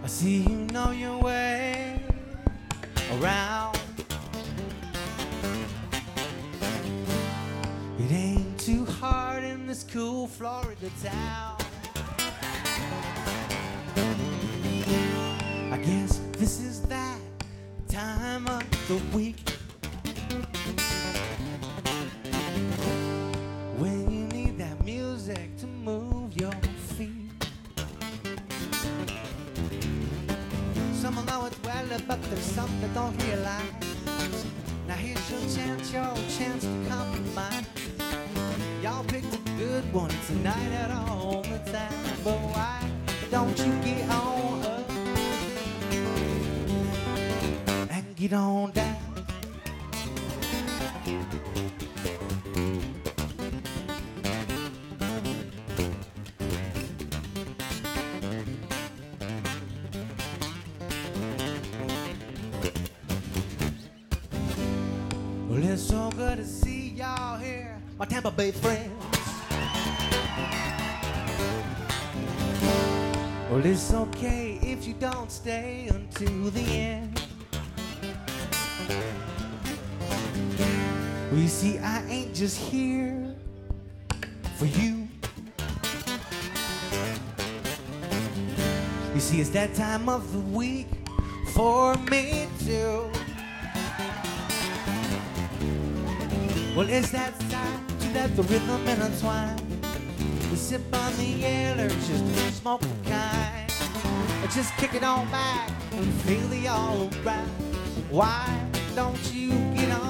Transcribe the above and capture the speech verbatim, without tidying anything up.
I see you know your way around. It ain't too hard in this cool Florida town. I guess this is that time of the week when you need that music to move your feet. Some will know it well, but there's some that don't realize. Now here's your chance, your chance to compromise. Y'all picked a good one tonight at all the time, but why don't you get on up and get on down? Well, it's so good to see y'all here, my Tampa Bay friends. Well, it's okay if you don't stay until the end. Well, you see, I ain't just here for you. You see, it's that time of the week for me too. Well, it's that time to let the rhythm intertwine. We sip on the air, or just smoke the kind, or just kick it on back and feel the all right. Why don't you get on